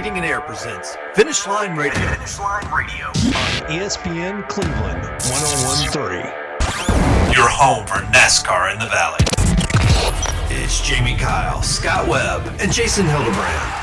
Heating and Air presents Finish Line Radio. Finish Line Radio on ESPN Cleveland 101.3. Your home for NASCAR in the Valley. It's Jamie Kyle, Scott Webb, and Jason Hildebrand.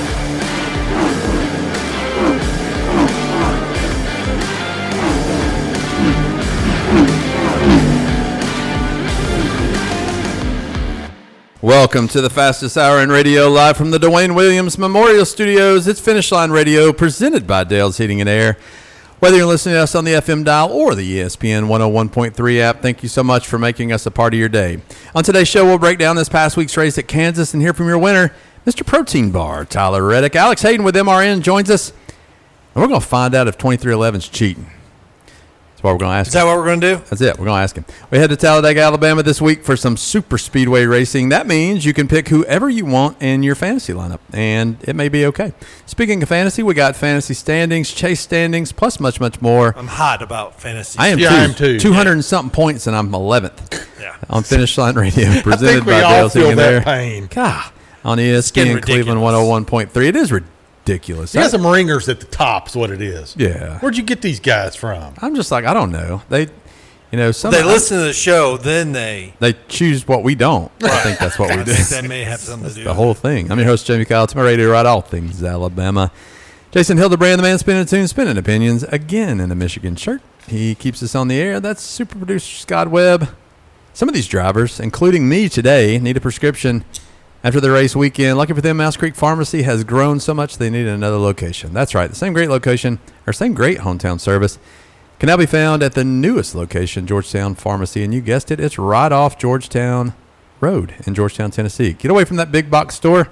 Welcome to the fastest hour in radio, live from the Dwayne Williams Memorial Studios. It's Finish Line Radio, presented by Dale's Heating and Air. Whether you're listening to us on the FM dial or the ESPN 101.3 app, thank you so much for making us a part of your day. On today's show, we'll break down this past week's race at Kansas and hear from your winner, Mr. Protein Bar, Tyler Reddick. Alex Hayden with MRN joins us, and we're going to find out if 2311's cheating. That's what we're going to ask him. Is that what we're going to do? That's it. We're going to ask him. We head to Talladega, Alabama this week for some super speedway racing. That means you can pick whoever you want in your fantasy lineup, and it may be okay. Speaking of fantasy, we got fantasy standings, chase standings, plus much, much more. I'm hot about fantasy. I am too. 200 and something points, and I'm 11th on Finish Line Radio, presented by Dale's Heating and Air. Pain. God, on ESPN Cleveland 101.3. It is ridiculous. He has some ringers at the top is what it is. Yeah. Where'd you get these guys from? I'm just like, I don't know. They listen to the show, then they choose what we don't. I think that's what we do. That may have something to do with the whole thing. I'm your host, Jamie Kyle. It's my radio right all things Alabama. Jason Hildebrand, the man spinning tunes, spinning opinions, again in a Michigan shirt. He keeps us on the air. That's super producer Scott Webb. Some of these drivers, including me today, need a prescription. After the race weekend, lucky for them, Mouse Creek Pharmacy has grown so much they needed another location. That's right, the same great location, or same great hometown service, can now be found at the newest location, Georgetown Pharmacy. And you guessed it, it's right off Georgetown Road in Georgetown, Tennessee. Get away from that big box store.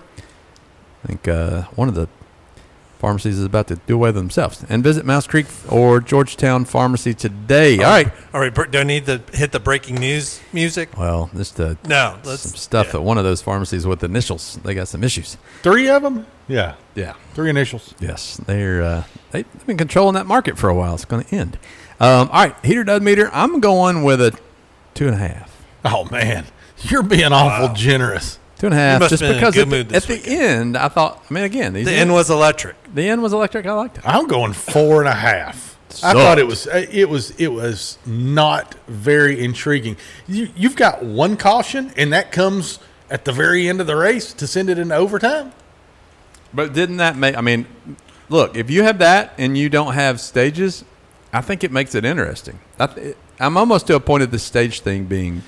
I think one of the pharmacies is about to do away with themselves. And visit Mouse Creek or Georgetown Pharmacy today. All right. Do I need to hit the breaking news music? Well, just some stuff at one of those pharmacies with initials. They got some issues. 3 of them? Yeah. 3 initials. Yes. They've been controlling that market for a while. It's going to end. All right. Heater dud meter. I'm going with a 2.5. Oh, man. You're being awful generous. 2.5, just because at the end, I thought, again, the end was electric. The end was electric. I liked it. I'm going 4.5. I thought it was not very intriguing. You've got one caution, and that comes at the very end of the race to send it into overtime. But didn't that make? Look, if you have that and you don't have stages, I think it makes it interesting. I'm almost to a point of the stage thing being.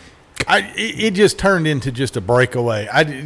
It just turned into just a breakaway.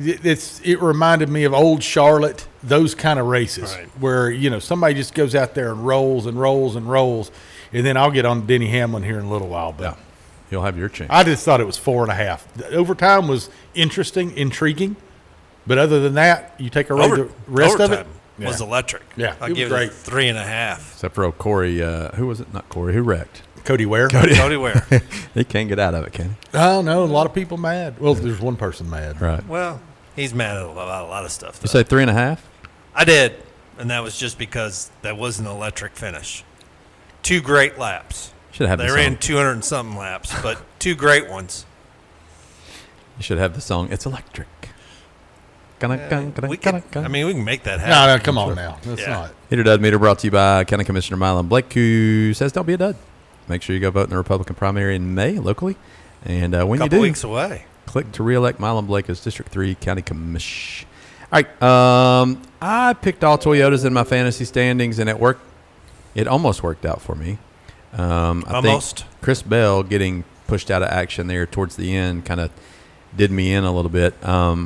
It reminded me of old Charlotte, those kind of races where somebody just goes out there and rolls and rolls and rolls, and then I'll get on Denny Hamlin here in a little while. But you'll have your chance. I just thought it was 4.5. The overtime was interesting, intriguing, but other than that, you take away the rest of it. Was electric. Yeah, I give it 3.5. Except for Corey, who was it? Not Corey. Who wrecked? Cody Ware. Cody Ware. He can't get out of it, can he? Oh, no. A lot of people mad. Well, there's one person mad. Right. Well, he's mad at a lot of stuff, though. You say 3.5? I did, and that was just because that was an electric finish. 2 great laps. Should have. They ran 200 and something laps, but 2 great ones. You should have the song "It's Electric." We can make that happen. No, come on now. That's not. Heater Dud Meter brought to you by County Commissioner Mylon Blake, who says don't be a dud. Make sure you go vote in the Republican primary in May locally. And when you do, couple weeks away, click to re-elect Mylon Blake as District 3 County Commish. All right. I picked all Toyotas in my fantasy standings, and it almost worked out for me. I think Chris Bell getting pushed out of action there towards the end kind of did me in a little bit.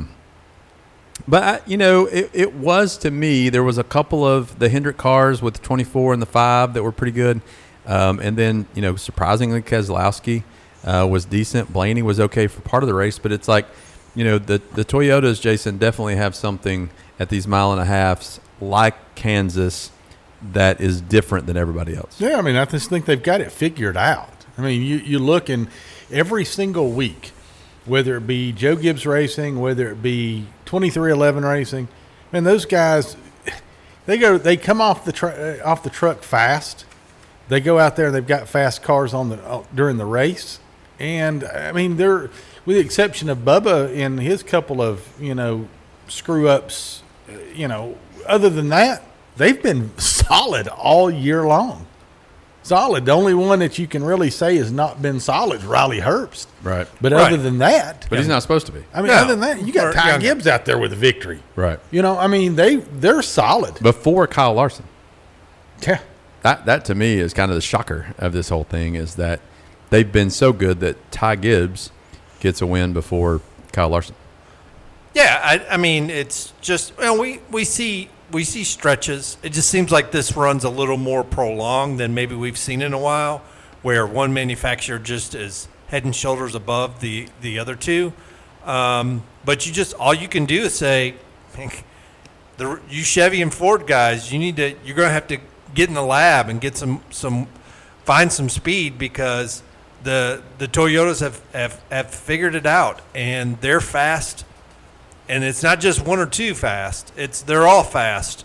But, it was, to me, there was a couple of the Hendrick cars with the 24 and the 5 that were pretty good. And then, surprisingly, Keselowski was decent. Blaney was okay for part of the race. But it's like, the Toyotas, Jason, definitely have something at these 1.5 miles like Kansas that is different than everybody else. Yeah, I just think they've got it figured out. You look in every single week, whether it be Joe Gibbs Racing, whether it be 2311 Racing, and those guys, they come off the truck fast. They go out there and they've got fast cars during the race, and they're, with the exception of Bubba and his couple of screw ups, other than that, they've been solid all year long. Solid. The only one that you can really say has not been solid is Riley Herbst. Right. But Right. other than that, But he's not supposed to be. I mean, No. other than that, you got Or Ty younger. Gibbs out there with a victory. Right. You know, I mean, they're solid. Before Kyle Larson. Yeah. That to me is kind of the shocker of this whole thing is that they've been so good that Ty Gibbs gets a win before Kyle Larson. Yeah, I mean, it's just we see stretches. It just seems like this run's a little more prolonged than maybe we've seen in a while, where one manufacturer just is head and shoulders above the other two. But all you can do is say, you Chevy and Ford guys, you're going to have to get in the lab and get find some speed because the Toyotas have figured it out and they're fast. And it's not just one or two fast; they're all fast,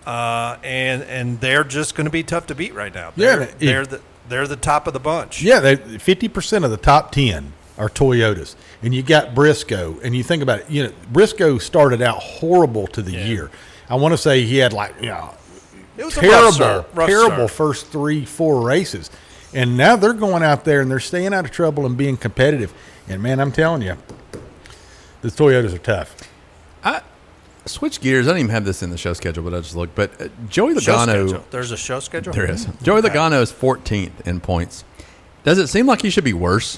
and they're just going to be tough to beat right now. They're the top of the bunch. Yeah, 50% of the top 10 are Toyotas, and you got Briscoe. And you think about it, you know, Briscoe started out horrible to the year. I want to say he had It was a rough terrible start. first 3-4 races, and now they're going out there and they're staying out of trouble and being competitive. And man, I'm telling you, the Toyotas are tough. Switch gears. I didn't even have this in the show schedule, but I just looked. But Joey Show Logano, schedule. There's a show schedule. there is. Joey Logano is 14th in points. Does it seem like he should be worse?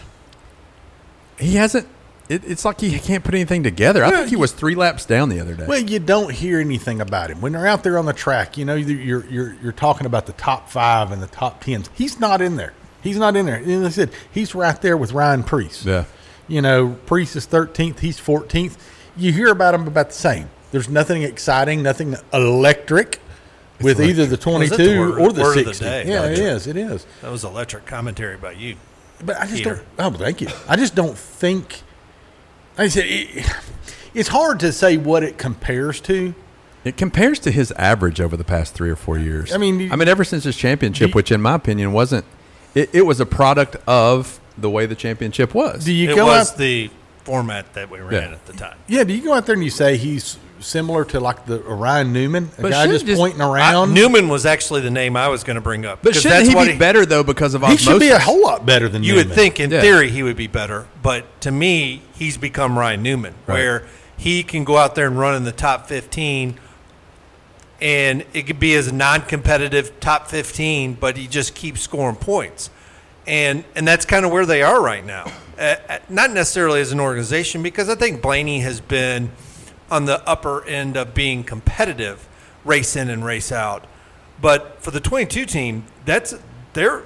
He hasn't. It's like he can't put anything together. I think he was 3 laps down the other day. Well, you don't hear anything about him when they're out there on the track. You know, you're talking about the top 5 and the top 10s. He's not in there. He's not in there. And like I said, he's right there with Ryan Preece. Yeah. You know, Preece is 13th. He's 14th. You hear about him about the same. There's nothing exciting, nothing electric with either the 22 or the word of the 60. day. Yeah, Electric. it is. It is. That was electric commentary by you. But I just Peter. don't. Oh, thank you. I just don't think. Like I said, it's hard to say what it compares to. It compares to his average over the past 3 or 4 years. I mean, ever since his championship, which in my opinion wasn't. It was a product of the way the championship was. Do you It go was out? the format that we ran Yeah. at the time. Yeah. Do you go out there and you say he's similar to like the Ryan Newman, a But guy shouldn't just just- pointing around? Newman was actually the name I was going to bring up. But because shouldn't that's he what be better, though, because of he osmosis? should be a whole lot better than You Newman. would think, in Yeah. theory, he would be better. But to me, he's become Ryan Newman, Right. where he can go out there and run in the top 15, and it could be as a non-competitive top 15, but he just keeps scoring points. And that's kind of where they are right now. Not necessarily as an organization, because I think Blaney has been on the upper end of being competitive, race in and race out. But for the 22 team, that's their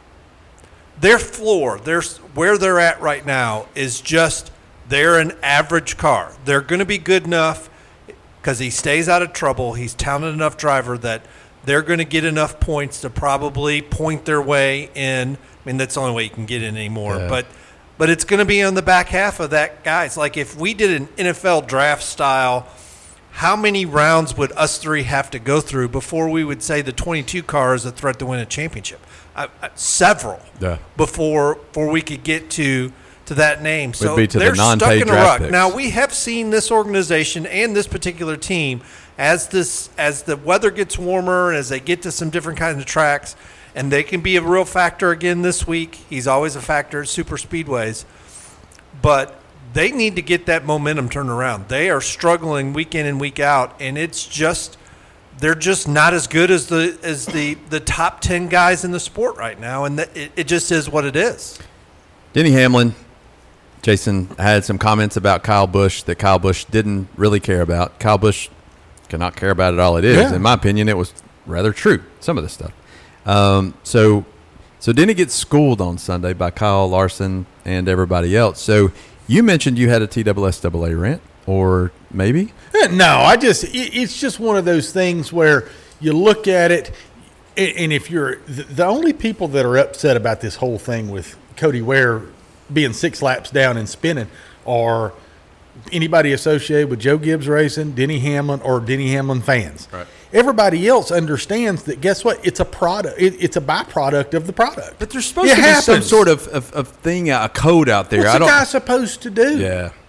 floor, where they're at right now is just they're an average car. They're going to be good enough because he stays out of trouble. He's talented enough driver that they're going to get enough points to probably point their way in. I mean, that's the only way you can get in anymore. Yeah. But it's going to be on the back half of that, guys. Like if we did an NFL draft style, how many rounds would us three have to go through before we would say the 22 car is a threat to win a championship? Several. Yeah. Before we could get to that name. So be to the they're stuck non-paid in a draft rut. picks. Now we have seen this organization and this particular team as the weather gets warmer and as they get to some different kinds of tracks, and they can be a real factor again this week. He's always a factor at super speedways, but they need to get that momentum turned around. They are struggling week in and week out, and they're just not as good as the top 10 guys in the sport right now, and it just is what it is. Denny Hamlin, Jason had some comments about Kyle Busch that Kyle Busch didn't really care about. Kyle Busch cannot care about it all it is. Yeah. In my opinion, it was rather true, some of this stuff. So Denny gets schooled on Sunday by Kyle Larson and everybody else. So you mentioned you had a TSSAA rant, or maybe? No, it's just one of those things where you look at it, and if you're the only people that are upset about this whole thing with Cody Ware being 6 laps down and spinning are anybody associated with Joe Gibbs Racing, Denny Hamlin, or Denny Hamlin fans. Right. Everybody else understands that. Guess what? It's a product. It's a byproduct of the product. But there's supposed It to be some happens. sort of thing, a code out there. What's I a don't. guy supposed to do? Yeah.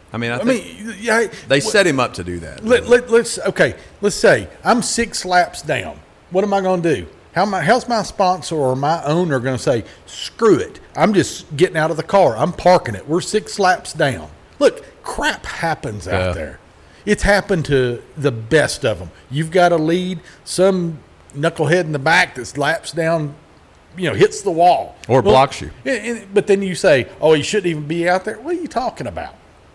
I mean, yeah, they set him up to do that. Let's say I'm 6 laps down. What am I going to do? How's my sponsor or my owner going to say, screw it, I'm just getting out of the car, I'm parking it, we're 6 laps down? Look, crap happens out there. It's happened to the best of them. You've got a lead, some knucklehead in the back that's laps down, hits the wall. Or blocks you. But then you say, oh, he shouldn't even be out there. What are you talking about?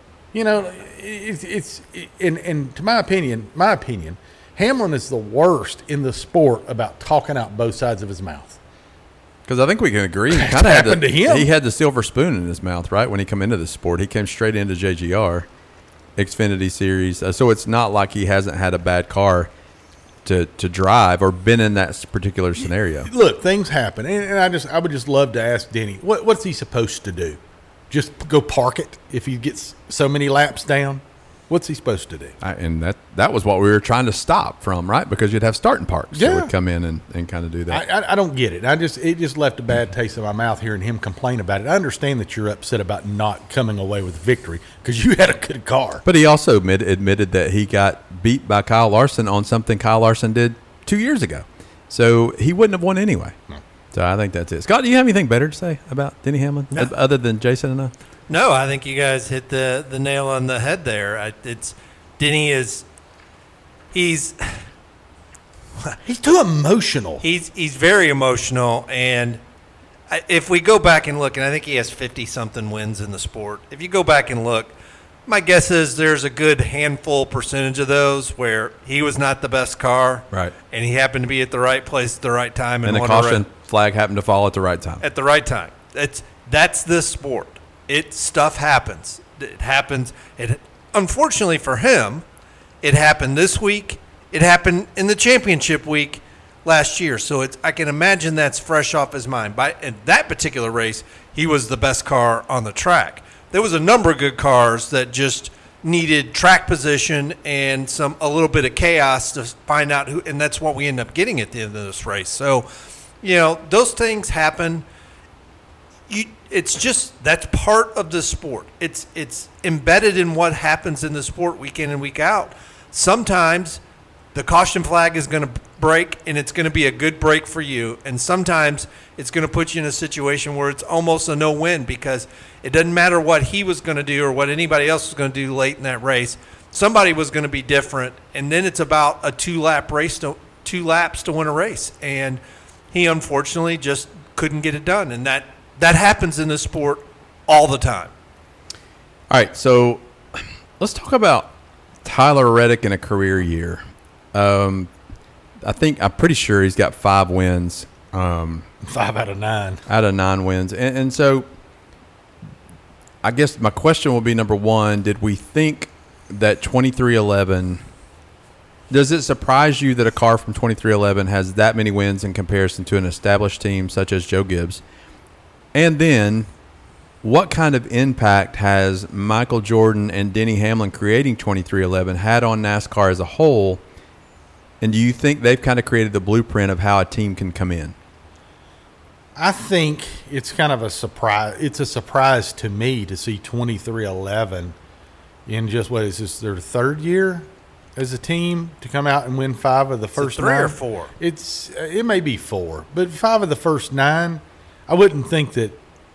It's to my opinion, Hamlin is the worst in the sport about talking out both sides of his mouth. Because I think we can agree. He kind of happened to him. He had the silver spoon in his mouth, right, when he came into the sport. He came straight into JGR, Xfinity Series. So it's not like he hasn't had a bad car to drive or been in that particular scenario. Look, things happen, and I would just love to ask Denny, what's he supposed to do? Just go park it if he gets so many laps down? What's he supposed to do? And that was what we were trying to stop from, right? Because you'd have starting parks that would come in and kind of do that. I don't get it. It just left a bad taste in my mouth hearing him complain about it. I understand that you're upset about not coming away with victory because you had a good car. But he also admitted that he got beat by Kyle Larson on something Kyle Larson did 2 years ago. So he wouldn't have won anyway. No. So I think that's it. Scott, do you have anything better to say about Denny Hamlin other than Jason and I? No, I think you guys hit the nail on the head there. Denny is he's too emotional. He's very emotional, and if we go back and look, and I think he has 50-something wins in the sport. If you go back and look, my guess is there's a good handful percentage of those where he was not the best car, right? And he happened to be at the right place at the right time, and the caution flag happened to fall at the right time. At the right time. That's this sport. Stuff happens. It happens. Unfortunately for him, it happened this week. It happened in the championship week last year. So I can imagine that's fresh off his mind. In that particular race, he was the best car on the track. There was a number of good cars that just needed track position and a little bit of chaos to find out who, and that's what we end up getting at the end of this race. So, those things happen. It's just that's part of the sport. It's embedded in what happens in the sport week in and week out. Sometimes the caution flag is going to break, and it's going to be a good break for you. And sometimes it's going to put you in a situation where it's almost a no-win because it doesn't matter what he was going to do or what anybody else was going to do late in that race. Somebody was going to be different, and then it's about a 2-lap race, 2 laps to win a race. And he unfortunately just couldn't get it done, and that happens in this sport all the time. All right, so let's talk about Tyler Reddick in a career year. I'm pretty sure he's got 5 wins. 5 out of 9. Out of 9 wins. And so I guess my question will be, number one, did we think that 2311 – does it surprise you that a car from 2311 has that many wins in comparison to an established team such as Joe Gibbs? And then, what kind of impact has Michael Jordan and Denny Hamlin creating 2311 had on NASCAR as a whole? And do you think they've kind of created the blueprint of how a team can come in? I think it's kind of a surprise. It's a surprise to me to see 2311 in just, what is this, their 3rd year as a team to come out and win 5 of the first 3 9. or 4. It may be 4, but 5 of the first 9. I wouldn't think that,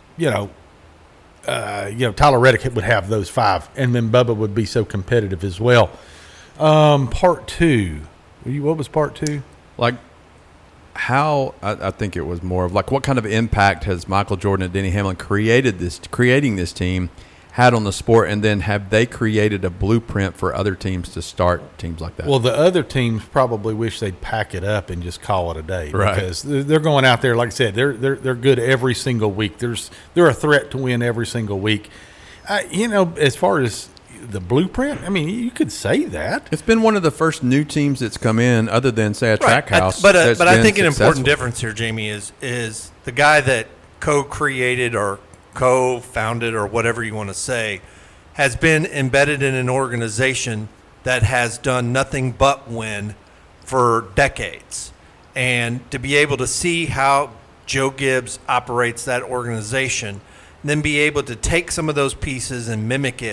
Tyler Reddick would have those 5, and then Bubba would be so competitive as well. Part 2. What was part 2? Like, how I think it was more of like, what kind of impact has Michael Jordan and Denny Hamlin creating this team had on the sport, and then have they created a blueprint for other teams to start teams like that? Well, the other teams probably wish they'd pack it up and just call it a day, right? Because they're going out there, like I said, they're good every single week. They're a threat to win every single week. As far as the blueprint, I mean, you could say that it's been one of the first new teams that's come in, other than say a Trackhouse. But I think an important difference here, Jamie, is the guy that co-created or co-founded or whatever you want to say has been embedded in an organization that has done nothing but win for decades. And to be able to see how Joe Gibbs operates that organization, and then be able to take some of those pieces and mimic it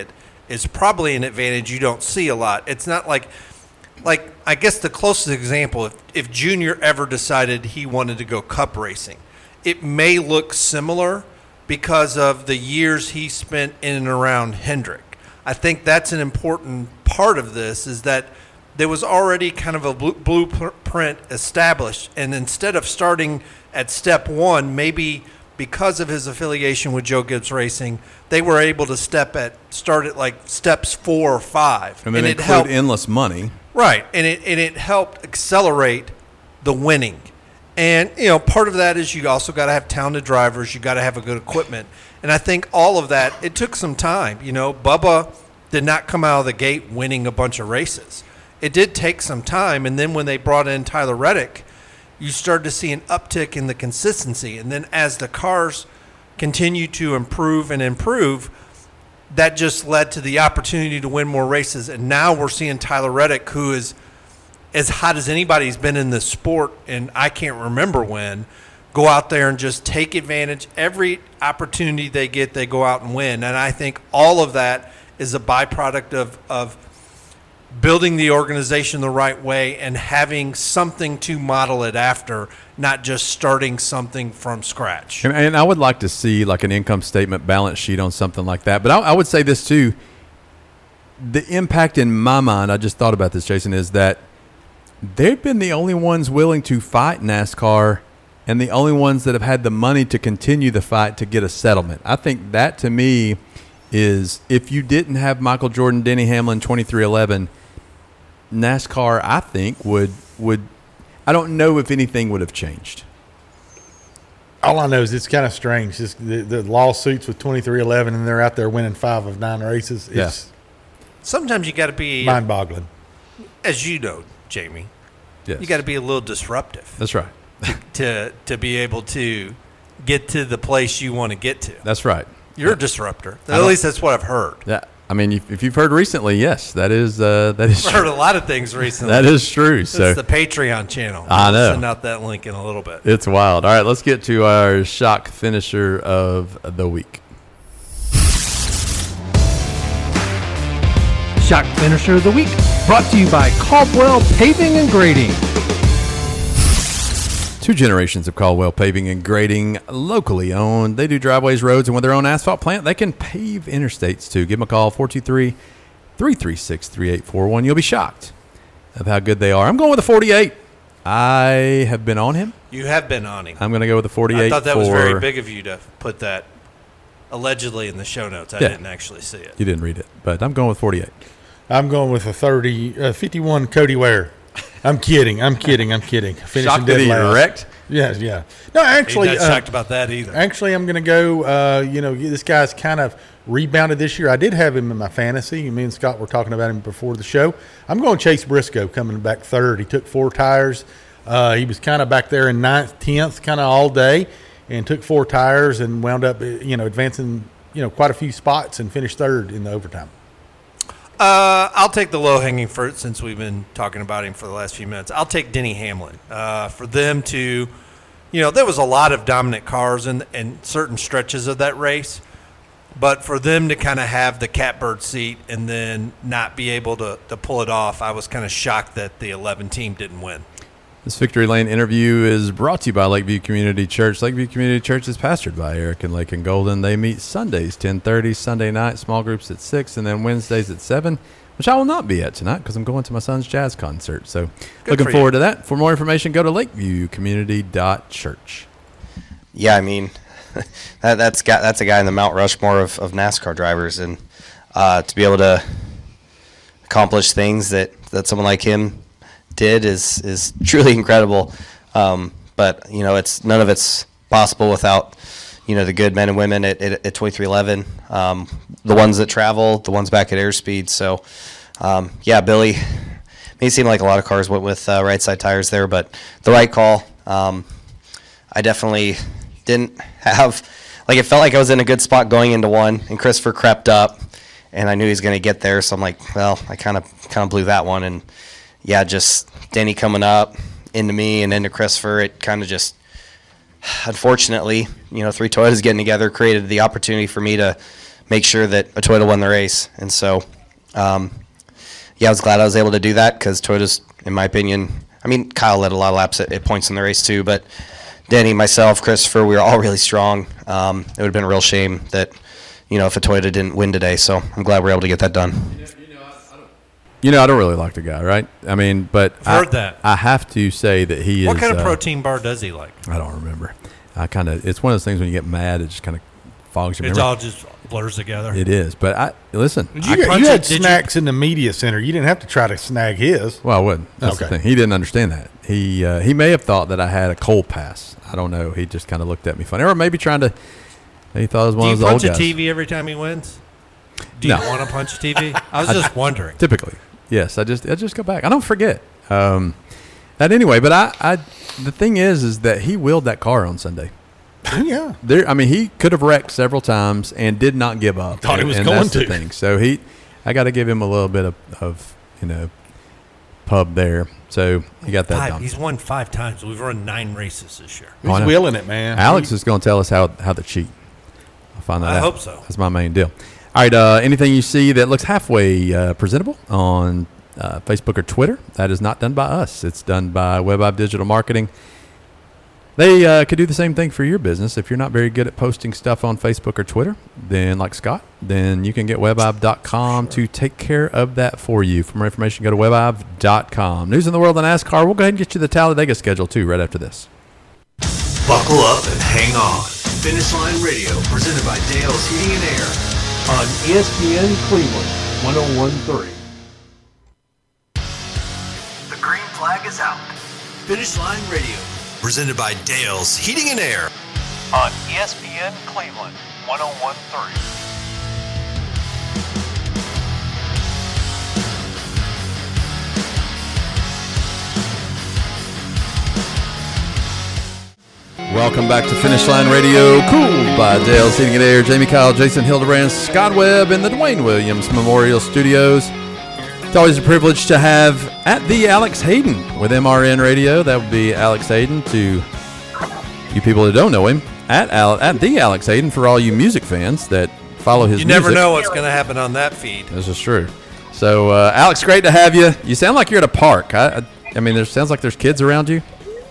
is probably an advantage you don't see a lot. It's not like I guess the closest example, if Junior ever decided he wanted to go cup racing, it may look similar because of the years he spent in and around Hendrick. I think that's an important part of this, is that there was already kind of a blueprint established, and instead of starting at step one, maybe because of his affiliation with Joe Gibbs Racing, they were able to start at like steps 4 or 5, and then it include endless money, right? And it helped accelerate the winning. And part of that is you also got to have talented drivers, you got to have a good equipment, and I think all of that, it took some time. Bubba did not come out of the gate winning a bunch of races. It did take some time, and then when they brought in Tyler Reddick, you started to see an uptick in the consistency. And then as the cars continue to improve and improve, that just led to the opportunity to win more races. And now we're seeing Tyler Reddick, who is as hot as anybody's been in this sport, and I can't remember when, go out there and just take advantage. Every opportunity they get, they go out and win. And I think all of that is a byproduct of building the organization the right way and having something to model it after, not just starting something from scratch. And I would like to see like an income statement balance sheet on something like that. But I would say this too. The impact in my mind, I just thought about this, Jason, is that they've been the only ones willing to fight NASCAR and the only ones that have had the money to continue the fight to get a settlement. I think that to me is, if you didn't have Michael Jordan, Denny Hamlin, 2311, NASCAR, I think, would I don't know if anything would have changed. All I know is it's kind of strange. Just the lawsuits with 2311, and they're out there winning 5 of 9 races. It's sometimes you got to be mind-boggling. As you know, Jamie, yes. You got to be a little disruptive. That's right. to be able to get to the place you want to get to. That's right. You're a disruptor. At least that's what I've heard. Yeah. I mean, if you've heard recently, yes, that is I've heard a lot of things recently. That is true. It's so the Patreon channel. I know. I'll send out that link in a little bit. It's wild. All right, let's get to our shock finisher of the week. Shock Finisher of the Week, brought to you by Caldwell Paving and Grading. 2 generations of Caldwell Paving and Grading, locally owned. They do driveways, roads, and with their own asphalt plant, they can pave interstates too. Give them a call, 423-336-3841. You'll be shocked of how good they are. I'm going with a 48. I have been on him. You have been on him. I'm going to go with a 48. I thought that was very big of you to put that allegedly in the show notes. I didn't actually see it. You didn't read it, but I'm going with 48. I'm going with a 51 Cody Ware. I'm kidding. Finishing shocked that he wrecked? Yeah. No, actually, he's not shocked about that either. Actually, I'm going to go. This guy's kind of rebounded this year. I did have him in my fantasy. Me and Scott were talking about him before the show. I'm going Chase Briscoe, coming back third. He took 4 tires. He was kind of back there in 9th, 10th, kind of all day, and took 4 tires and wound up, advancing, quite a few spots and finished third in the overtime. I'll take the low-hanging fruit since we've been talking about him for the last few minutes. I'll take Denny Hamlin. For them to, there was a lot of dominant cars in certain stretches of that race, but for them to kind of have the catbird seat and then not be able to pull it off, I was kind of shocked that the 11 team didn't win. This Victory Lane interview is brought to you by Lakeview Community Church. Lakeview Community Church is pastored by Eric and Lake and Golden. They meet Sundays 10:30, Sunday night, small groups at 6, and then Wednesdays at 7, which I will not be at tonight because I'm going to my son's jazz concert. So looking forward to that. For more information, go to lakeviewcommunity.church. Yeah, I mean, that's a guy in the Mount Rushmore of NASCAR drivers, and to be able to accomplish things that someone like him did is truly incredible. But it's none of it's possible without the good men and women at 2311, the ones that travel, the ones back at airspeed. So Billy, may seem like a lot of cars went with right side tires there, but the right call. I definitely didn't have, it felt like I was in a good spot going into one, and Christopher crept up, and I knew he was going to get there. So I'm like, well, I kind of blew that one. And yeah, just Denny coming up into me and into Christopher, it kind of just, unfortunately, 3 Toyotas getting together created the opportunity for me to make sure that a Toyota won the race. And so, I was glad I was able to do that because Toyota's, in my opinion, I mean, Kyle led a lot of laps at points in the race too, but Denny, myself, Christopher, we were all really strong. It would have been a real shame that, if a Toyota didn't win today. So I'm glad we're able to get that done. I don't really like the guy, right? I mean, but I've heard that. I have to say that he is. What kind of protein bar does he like? I don't remember. It's one of those things when you get mad, it just kind of fogs your memory. It all just blurs together. It is. But listen. You had snacks in the media center. You didn't have to try to snag his. Well, I wouldn't. That's the thing. He didn't understand that. He may have thought that I had a cold pass. I don't know. He just kind of looked at me funny. Or maybe he thought it was one of those old guys. Do you punch a TV every time he wins? Do you want to punch a TV? I was just wondering. Typically. Yes, I just go back. I don't forget. That anyway, but the thing is that he wheeled that car on Sunday. Yeah. He could have wrecked several times and did not give up. Thought he was and going that's to. The thing. So I got to give him a little bit of pub there. So he got that done. He's won 5 times. We've run 9 races this year. He's wheeling it, man. Alex is going to tell us how to cheat. I'll find that out. I hope so. That's my main deal. All right, anything you see that looks halfway presentable on Facebook or Twitter, that is not done by us. It's done by WebOb Digital Marketing. They could do the same thing for your business. If you're not very good at posting stuff on Facebook or Twitter, then like Scott, then you can get webob.com to take care of that for you. For more information, go to webob.com. News in the world of NASCAR. We'll go ahead and get you the Talladega schedule, too, right after this. Buckle up and hang on. Finish Line Radio, presented by Dale's Heating and Air. On ESPN Cleveland, 101.3. The green flag is out. Finish Line Radio, presented by Dale's Heating and Air. On ESPN Cleveland, 101.3. Welcome back to Finish Line Radio, cooled by Dale's Heating and Air. Jamie Kyle, Jason Hildebrand, Scott Webb in the Dwayne Williams Memorial Studios. It's always a privilege to have at the Alex Hayden with MRN Radio. That would be Alex Hayden to you people who don't know him. At the Alex Hayden for all you music fans that follow his music. You never know what's going to happen on that feed. This is true. So, Alex, great to have you. You sound like you're at a park. I mean, there sounds like there's kids around you.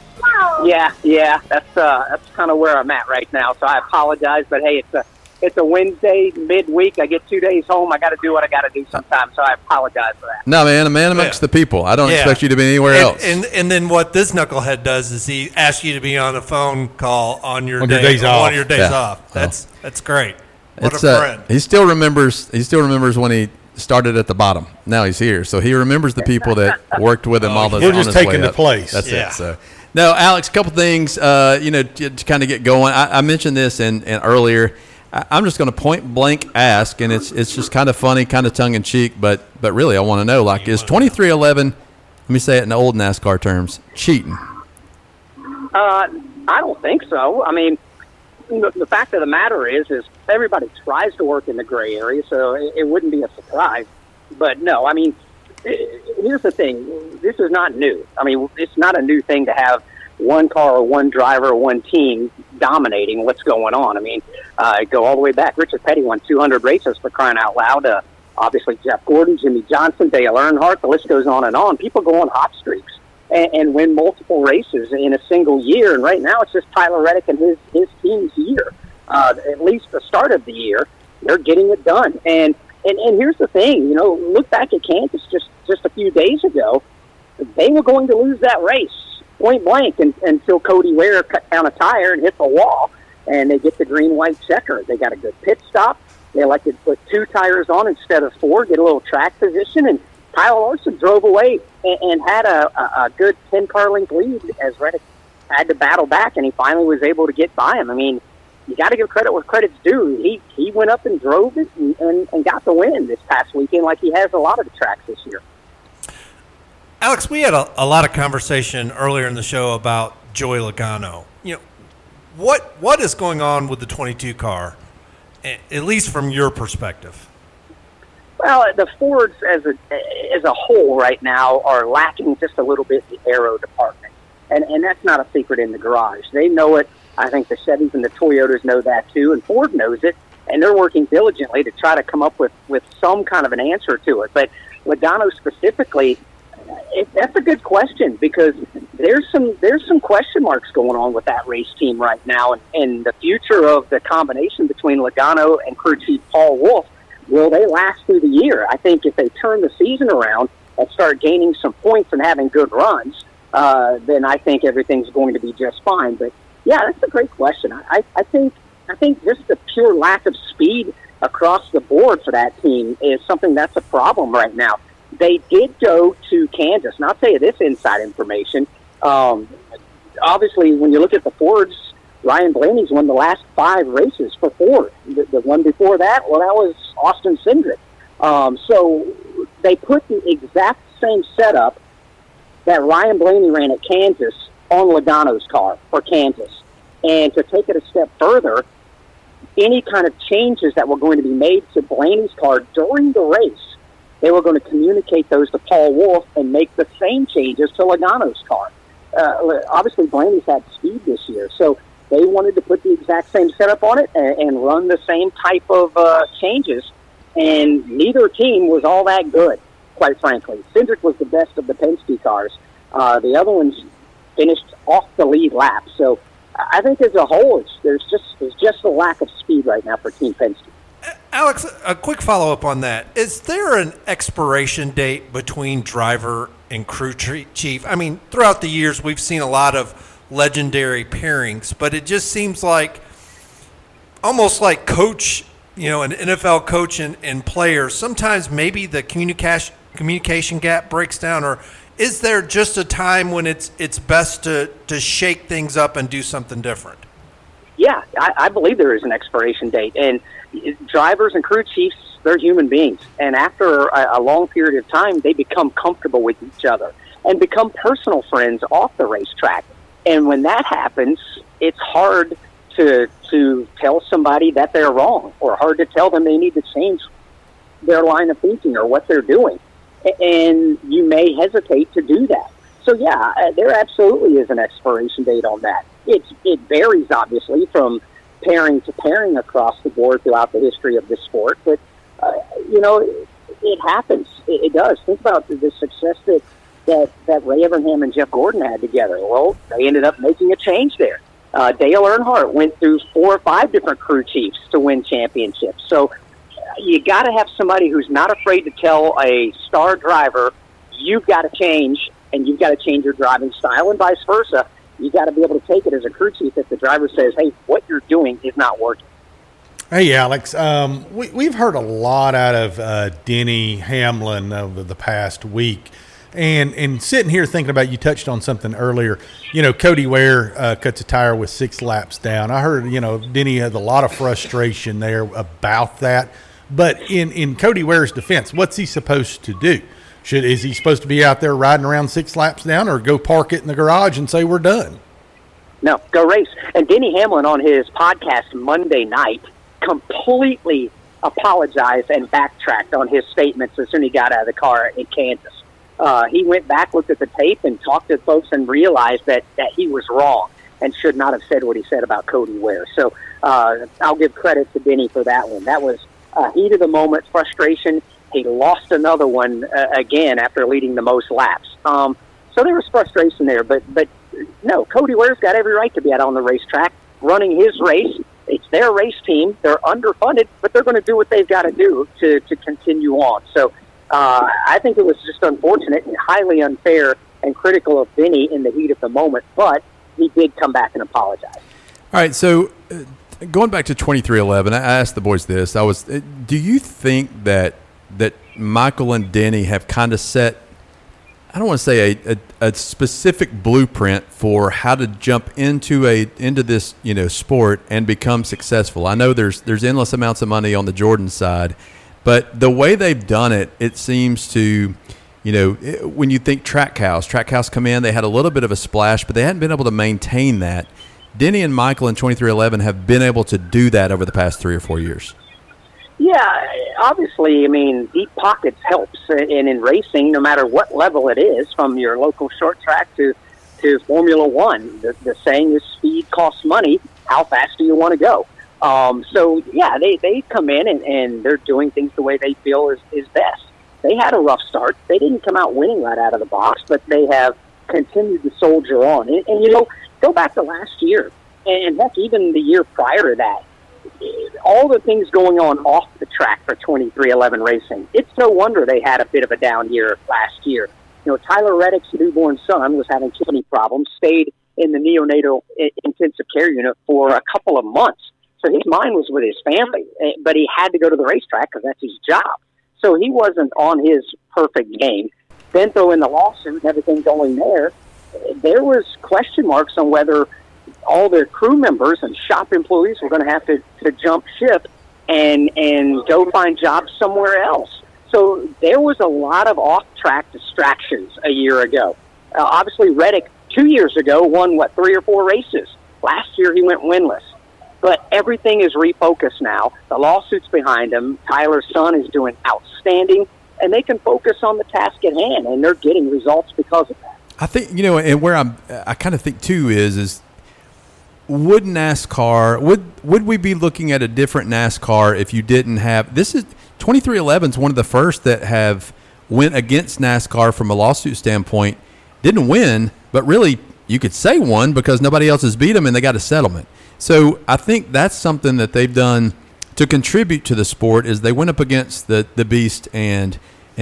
Yeah, that's kind of where I'm at right now. So I apologize, but hey, it's a Wednesday midweek. I get 2 days home. I got to do what I got to do sometimes. So I apologize for that. No, man, a man amongst the people. I don't expect you to be anywhere else. And then what this knucklehead does is he asks you to be on a phone call on your days off. One of your days off. That's great. What a friend. He still remembers when he started at the bottom. Now he's here, so he remembers the people that worked with him all the time. We're just taking the place. That's it. So. No, Alex, a couple things, to kind of get going. I mentioned this and earlier. I'm just going to point blank ask, and it's just kind of funny, kind of tongue in cheek, but really I want to know, like, is 2311, let me say it in old NASCAR terms, cheating? I don't think so. I mean, the fact of the matter is everybody tries to work in the gray area, so it wouldn't be a surprise. But no, I mean, here's the thing. This is not new. I mean, it's not a new thing to have one car or one driver or one team dominating what's going on. I mean, go all the way back. Richard Petty won 200 races, for crying out loud. Obviously, Jeff Gordon, Jimmy Johnson, Dale Earnhardt, the list goes on and on. People go on hot streaks and win multiple races in a single year. And right now it's just Tyler Reddick and his team's year. At least the start of the year, they're getting it done. And here's the thing, look back at Kansas just a few days ago. They were going to lose that race, point blank, until Cody Ware cut down a tire and hit the wall, and they get the green-white checker. They got a good pit stop. They elected to put 2 tires on instead of 4, get a little track position, and Kyle Larson drove away and had a good 10-car length lead as Reddick had to battle back, and he finally was able to get by him. I mean, you got to give credit where credit's due. He went up and drove it and got the win this past weekend, like he has a lot of the tracks this year. Alex, we had a lot of conversation earlier in the show about Joey Logano. What is going on with the 22 car, at least from your perspective? Well, the Fords as a whole right now are lacking just a little bit in the aero department, and that's not a secret in the garage. They know it. I think the Chevys and the Toyotas know that too, and Ford knows it. and they're working diligently to try to come up with some kind of an answer to it. But Logano specifically, that's a good question, because there's some question marks going on with that race team right now, and the future of the combination between Logano and crew chief Paul Wolf. Will they last through the year? I think if they turn the season around and start gaining some points and having good runs, then I think everything's going to be just fine. But yeah, that's a great question. I think just the pure lack of speed across the board for that team is something that's a problem right now. They did go to Kansas, and I'll tell you this inside information. Obviously, when you look at the Fords, Ryan Blaney's won the last 5 races for Ford. The one before that, well, that was Austin Cindric. So they put the exact same setup that Ryan Blaney ran at Kansas on Logano's car for Kansas. And to take it a step further, any kind of changes that were going to be made to Blaney's car during the race, they were going to communicate those to Paul Wolf and make the same changes to Logano's car. Obviously, Blaney's had speed this year, so they wanted to put the exact same setup on it and run the same type of changes, and neither team was all that good, quite frankly. Cindric was the best of the Penske cars. The other ones finished off the lead lap. So I think as a whole, there's just a lack of speed right now for Team Penske. Alex, a quick follow-up on that. Is there an expiration date between driver and crew chief? I mean, throughout the years, we've seen a lot of legendary pairings, but it just seems like almost like coach, an NFL coach and player, sometimes maybe the communication gap breaks down, or is there just a time when it's best to shake things up and do something different? Yeah, I believe there is an expiration date, and drivers and crew chiefs, they're human beings, and after a long period of time, they become comfortable with each other and become personal friends off the racetrack. And when that happens, it's hard to tell somebody that they're wrong, or hard to tell them they need to change their line of thinking or what they're doing. And you may hesitate to do that. So, yeah, there absolutely is an expiration date on that. It varies, obviously, from pairing to pairing across the board throughout the history of the sport. But, it happens. It does. Think about the success that Ray Evernham and Jeff Gordon had together. Well, they ended up making a change there. Dale Earnhardt went through 4 or 5 different crew chiefs to win championships. So you got to have somebody who's not afraid to tell a star driver, you've got to change, and you've got to change your driving style, and vice versa. You got to be able to take it as a crew chief if the driver says, hey, what you're doing is not working. Hey, Alex, we've heard a lot out of Denny Hamlin over the past week. And sitting here thinking about, you touched on something earlier, Cody Ware cuts a tire with 6 laps down. I heard, Denny has a lot of frustration there about that. But in Cody Ware's defense, what's he supposed to do? Is he supposed to be out there riding around 6 laps down, or go park it in the garage and say we're done? No, go race. And Denny Hamlin on his podcast Monday night completely apologized and backtracked on his statements as soon as he got out of the car in Kansas. He went back, looked at the tape, and talked to folks and realized that he was wrong and should not have said what he said about Cody Ware. So I'll give credit to Denny for that one. That was heat of the moment, frustration. He lost another one again after leading the most laps. So there was frustration there. But no, Cody Ware's got every right to be out on the racetrack running his race. It's their race team. They're underfunded, but they're going to do what they've got to do to continue on. So I think it was just unfortunate and highly unfair and critical of Denny in the heat of the moment, but he did come back and apologize. All right, so going back to 2311, I asked the boys this. Do you think that Michael and Denny have kind of set, I don't want to say a specific blueprint for how to jump into this sport and become successful? I know there's endless amounts of money on the Jordan side, but the way they've done it, it seems to, when you think Trackhouse come in, they had a little bit of a splash, but they hadn't been able to maintain that. Denny and Michael in 2311 have been able to do that over the past 3 or 4 years. Yeah, obviously, deep pockets helps, and in racing, no matter what level it is, from your local short track to Formula One, the saying is speed costs money. How fast do you want to go? So, yeah, they come in and they're doing things the way they feel is best. They had a rough start. They didn't come out winning right out of the box, but they have continued to soldier on. And go back to last year, and heck, even the year prior to that, all the things going on off the track for 2311 Racing. It's no wonder they had a bit of a down year last year. Tyler Reddick's newborn son was having kidney problems, stayed in the neonatal intensive care unit for a couple of months. So his mind was with his family, but he had to go to the racetrack because that's his job. So he wasn't on his perfect game. Then throw in the lawsuit and everything going there. There was question marks on whether all their crew members and shop employees were going to have to jump ship and go find jobs somewhere else. So there was a lot of off-track distractions a year ago. Obviously, Reddick 2 years ago won, 3 or 4 races. Last year, he went winless. But everything is refocused now. The lawsuit's behind him. Tyler's son is doing outstanding, and they can focus on the task at hand, and they're getting results because of that. I think, and where I kind of think, too, is would NASCAR, would we be looking at a different NASCAR if you didn't have, 2311 is one of the first that have went against NASCAR from a lawsuit standpoint, didn't win, but really you could say won because nobody else has beat them and they got a settlement. So I think that's something that they've done to contribute to the sport is they went up against the beast and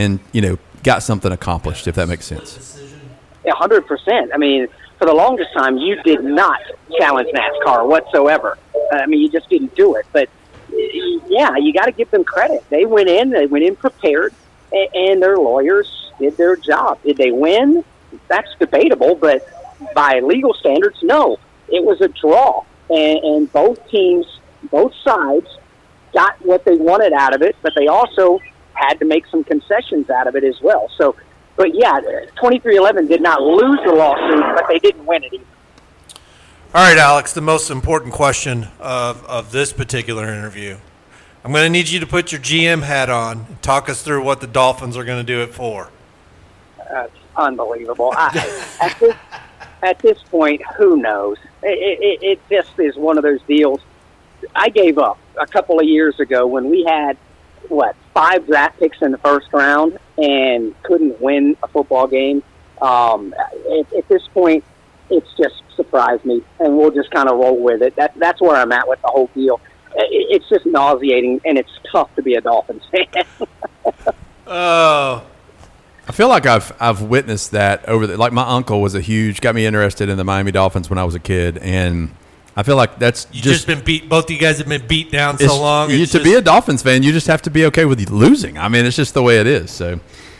got something accomplished, if that makes sense. 100%. I mean, for the longest time, you did not challenge NASCAR whatsoever. You just didn't do it. But, yeah, you got to give them credit. They went in prepared, and their lawyers did their job. Did they win? That's debatable, but by legal standards, no. It was a draw, and both teams, both sides, got what they wanted out of it, but they also had to make some concessions out of it as well. So, but yeah, 2311 did not lose the lawsuit, but they didn't win it either. All right, Alex, the most important question of this particular interview. I'm going to need you to put your GM hat on and talk us through what the Dolphins are going to do it for. That's unbelievable. At this point, who knows? It just is one of those deals. I gave up a couple of years ago when we had, 5 draft picks in the first round and couldn't win a football game. At this point, it's just surprised me, and we'll just kind of roll with it. That's where I'm at with the whole deal. It's just nauseating, and it's tough to be a Dolphins fan. Oh. I feel like I've witnessed that like my uncle got me interested in the Miami Dolphins when I was a kid, and I feel like that's just been beat. Both of you guys have been beat down so long. To be a Dolphins fan, you just have to be okay with losing. I mean, it's just the way it is. So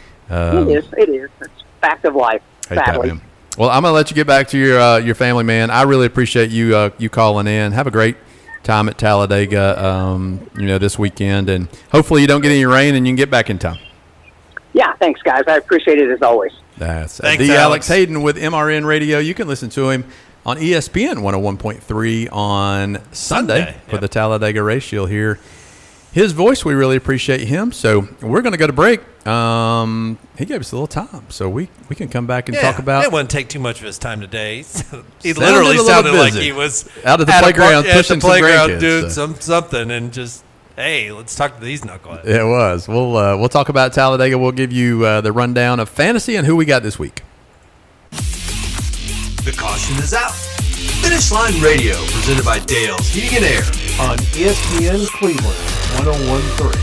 it is. It's fact of life. Sadly. Well, I'm gonna let you get back to your family, man. I really appreciate you calling in. Have a great time at Talladega, this weekend, and hopefully you don't get any rain and you can get back in time. Yeah, thanks, guys. I appreciate it as always. That's thanks, Alex Hayden with MRN Radio. You can listen to him on ESPN 101.3 on Sunday for the Talladega race. You'll hear his voice. We really appreciate him. So we're going to go to break. He gave us a little time, so we can come back and talk about. It wouldn't take too much of his time today. He literally sounded like he was out at the playground pushing some grandkids, doing something, and just. Hey, let's talk to these knuckleheads. It was. We'll talk about Talladega. We'll give you the rundown of fantasy and who we got this week. The caution is out. Finish Line Radio, presented by Dale's Heating and Air on ESPN Cleveland 101.3.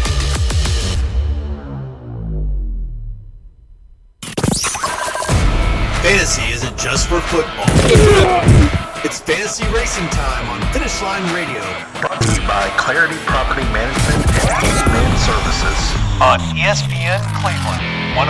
Fantasy isn't just for football. It's fantasy racing time on Finish Line Radio. Brought to you by Clarity Property Management and Eastman Services on ESPN Cleveland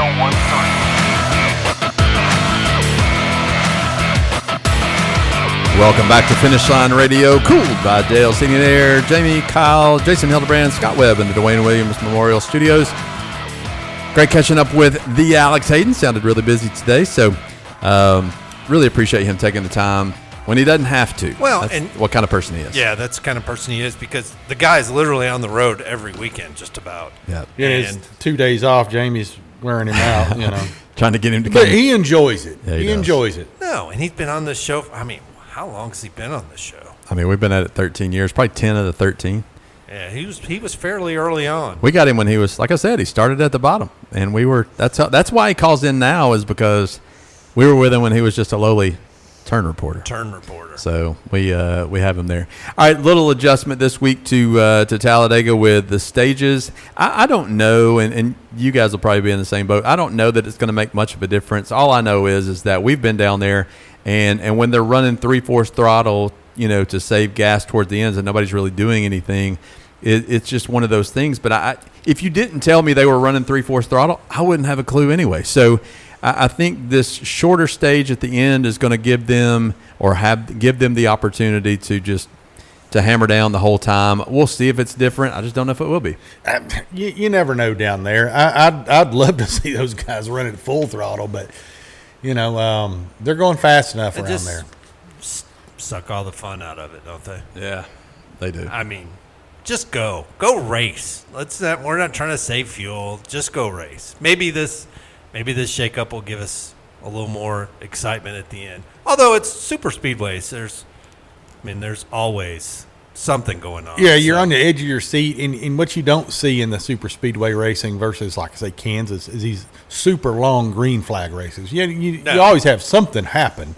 101.3. Welcome back to Finish Line Radio, cooled by Dale Heating and Air, Jamie, Kyle, Jason Hildebrand, Scott Webb in the Dwayne Williams Memorial Studios. Great catching up with the Alex Hayden. Sounded really busy today, so really appreciate him taking the time when he doesn't have to. Well, that's and what kind of person he is. Yeah, that's the kind of person he is because the guy's literally on the road every weekend, just about. Yeah, it's 2 days off. Jamie's wearing him out, trying to get him to But come. he enjoys it. Yeah, he enjoys it. No, and he's been on this show. How long has he been on this show? I mean, we've been at it 13 years, probably 10 of the 13. Yeah, he was fairly early on. We got him when he was, like I said, he started at the bottom, and that's why he calls in now, is because we were with him when he was just a lowly turn reporter. So we have him there. All right, little adjustment this week to Talladega with the stages. I don't know, and you guys will probably be in the same boat. I don't know that it's going to make much of a difference. All I know is that we've been down there, and when they're running 3/4 throttle, to save gas towards the ends, and nobody's really doing anything, it's just one of those things. But if you didn't tell me they were running 3/4 throttle, I wouldn't have a clue anyway. So I think this shorter stage at the end is going to give them the opportunity to hammer down the whole time. We'll see if it's different. I just don't know if it will be. You never know down there. I'd love to see those guys running full throttle, but they're going fast enough around there. Suck all the fun out of it, don't they? Yeah, they do. I mean, just go race. We're not trying to save fuel. Just go race. Maybe this shakeup will give us a little more excitement at the end. Although it's super speedways, there's always something going on. Yeah, you're on the edge of your seat. And what you don't see in the super speedway racing versus, like I say, Kansas, is these super long green flag races. You always have something happen.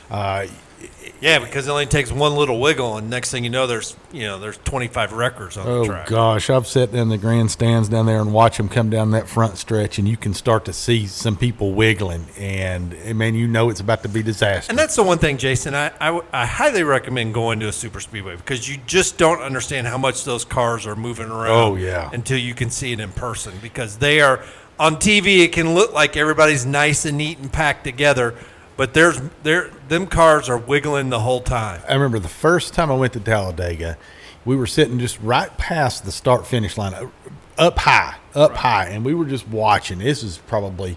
Yeah, because it only takes one little wiggle, and next thing you know, there's 25 wreckers on the track. Oh gosh, I've sat in the grandstands down there and watch them come down that front stretch, and you can start to see some people wiggling, and man, it's about to be disaster. And that's the one thing, Jason. I highly recommend going to a super speedway, because you just don't understand how much those cars are moving around. Oh yeah, until you can see it in person, because they are on TV. It can look like everybody's nice and neat and packed together. But them cars are wiggling the whole time. I remember the first time I went to Talladega, we were sitting just right past the start-finish line, up high, and we were just watching. This was probably,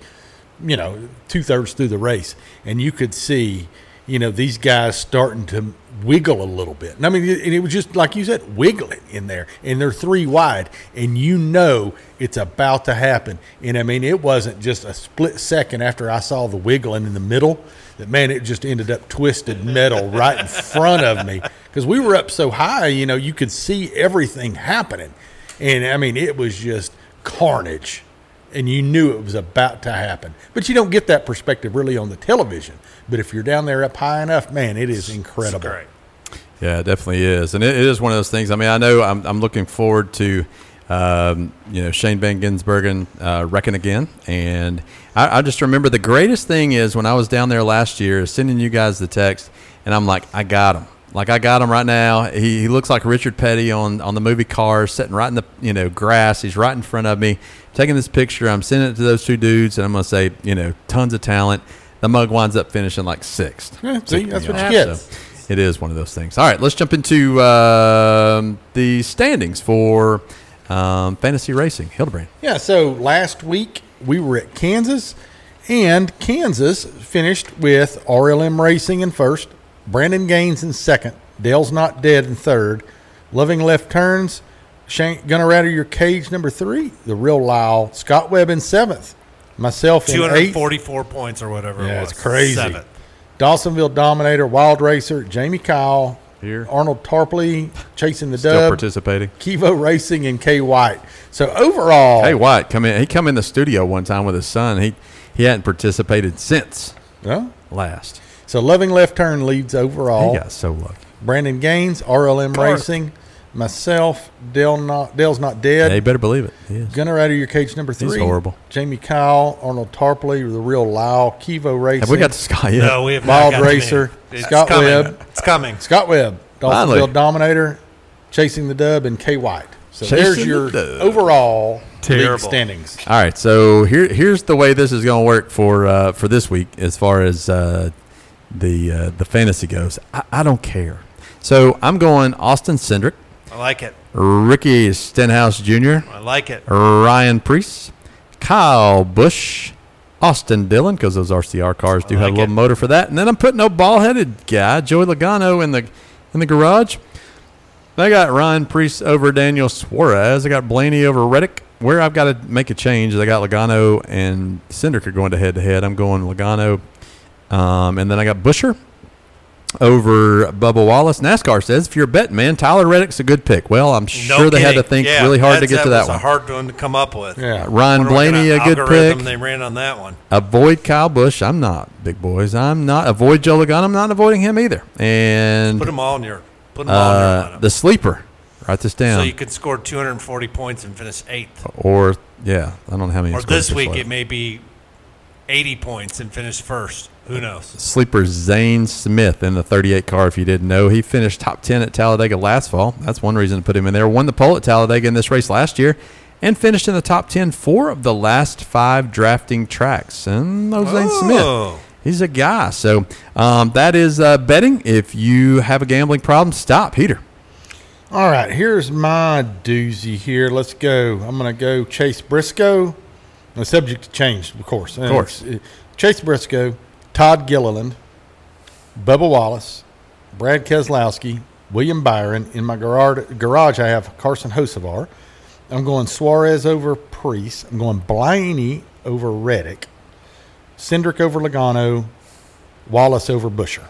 2/3 through the race, and you could see, these guys starting to wiggle a little bit. And it was just, like you said, wiggling in there, and they're 3 wide, and it's about to happen. And it wasn't just a split second after I saw the wiggling in the middle that, man, it just ended up twisted metal right in front of me, because we were up so high, you could see everything happening. And it was just carnage, and you knew it was about to happen. But you don't get that perspective really on the television. But if you're down there up high enough, man, it is incredible. It's great. Yeah, it definitely is. And it is one of those things. I know I'm looking forward to, Shane Van Gisbergen wrecking again. And I just remember the greatest thing is when I was down there last year, sending you guys the text, and I'm like, I got him. Like, I got him right now. He looks like Richard Petty on the movie Cars, sitting right in the grass. He's right in front of me, taking this picture. I'm sending it to those 2 dudes, and I'm going to say, tons of talent. The mug winds up finishing like 6th. Yeah, see, that's what you get. So it is one of those things. All right, let's jump into the standings for fantasy racing. Hildebrand. Yeah, so last week we were at Kansas, and Kansas finished with RLM Racing in first, Brandon Gaines in second, Dale's Not Dead in third, Loving Left Turns, Gonna Rattle Your Cage number 3, The Real Lyle, Scott Webb in seventh, myself in 244 eighth. Points or whatever Yeah, it was. it's crazy. 7th. Dawsonville Dominator, Wild Racer, Jamie Kyle, Here. Arnold Tarpley, Chasing the Still Dub, participating. Kivo Racing, and Kay White. So overall, Hey, White, come in. He come in the studio one time with his son. He hadn't participated since last. So Loving Left Turn leads overall. He got so lucky. Brandon Gaines, RLM Racing, myself, Dale's Not Dead. Yeah, you better believe it. He is. Gunner Out of Your Cage number 3. He's horrible. Jamie Kyle, Arnold Tarpley, The Real Lyle, Kivo Racing. Have we got to Scott yet? No, we have not Wild got to Racer, me. It's Scott coming. Webb. It's coming. Scott Webb, Finally. Dawsonville Dominator, Chasing the Dub, and Kay White. So Chasing there's the your Dub. overall league Terrible. standings. All right, so here's the way this is going to work for this week as far as the fantasy goes. I don't care. So I'm going Austin Cindric, I like it. Ricky Stenhouse Jr., I like it. Ryan Priest, Kyle Busch, Austin Dillon, because those RCR cars do I have a like little it. motor for that. And then I'm putting no ball-headed guy, Joey Logano, in the garage. I got Ryan Priest over Daniel Suarez. I got Blaney over Reddick. Where I've got to make a change is I got Logano and Cindric are going to head-to-head. I'm going Logano. And then I got Busher. over Bubba Wallace. NASCAR says, if you're a betting man, Tyler Reddick's a good pick. Well, I'm sure they had to think really hard to get to that was one. a hard one to come up with. Yeah. Ryan Blaney, a good pick. They ran on that one. Avoid Kyle Busch. I'm not, big boys. I'm not. Avoid Joe Logano. I'm not avoiding him either. And Put them all in your lineup. the sleeper. Write this down. So you could score 240 points and finish 8th. Or, yeah, I don't know how many. Or scores this this week was. it may be 80 points and finish 1st. Who knows? Sleeper Zane Smith in the 38 car, if you didn't know. He finished top 10 at Talladega last fall. That's one reason to put him in there. Won the pole at Talladega in this race last year and finished in the top 10 4 of the last 5 drafting tracks. And Zane Smith, he's a guy. So that is betting. If you have a gambling problem, stop. Heater. All right, here's my doozy here. Let's go. I'm going to go Chase Briscoe. The subject to change, of course. Of course. Chase Briscoe, Todd Gilliland, Bubba Wallace, Brad Keselowski, William Byron. In my garage, I have Carson Hocevar. I'm going Suarez over Priest. I'm going Blaney over Reddick. Cindric over Logano. Wallace over Buescher.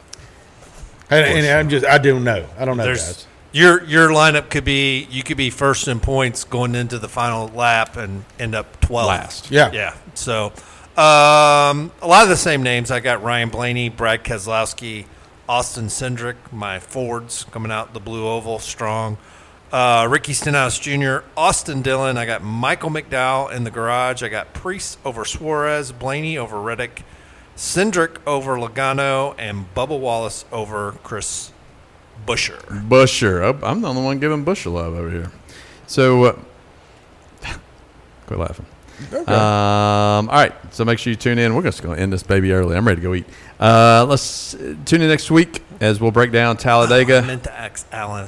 And I don't know. I don't know, guys. Your lineup could be, you could be first in points going into the final lap and end up 12th. Last. Yeah. So a lot of the same names. I got Ryan Blaney, Brad Keselowski, Austin Cindric, my Fords coming out the blue oval strong. Ricky Stenhouse Jr., Austin Dillon. I got Michael McDowell in the garage. I got Priest over Suarez, Blaney over Reddick, Cindric over Logano, and Bubba Wallace over Chris Buescher. Oh, I'm the only one giving Buescher love over here. So, quit laughing. Okay. All right, so make sure you tune in. We're just going to end this baby early. I'm ready to go eat. Let's tune in next week as we'll break down Talladega. I meant to ask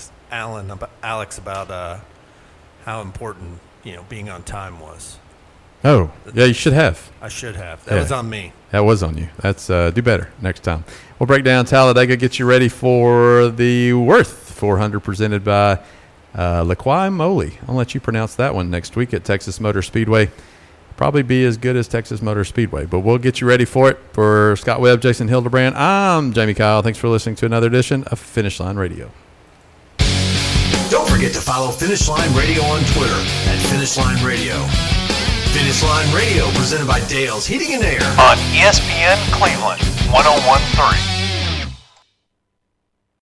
Alex about how important being on time was. Oh, yeah, you should have. I should have. That was on me. That was on you. That's do better next time. We'll break down Talladega, get you ready for the Worth 400 presented by LaQuai Moly. I'll let you pronounce that one next week at Texas Motor Speedway. Probably be as good as Texas Motor Speedway, but we'll get you ready for it. For Scott Webb, Jason Hildebrand, I'm Jamie Kyle. Thanks for listening to another edition of Finish Line Radio. Don't forget to follow Finish Line Radio on Twitter at Finish Line Radio. Finish Line Radio presented by Dale's Heating and Air on ESPN Cleveland 101.3.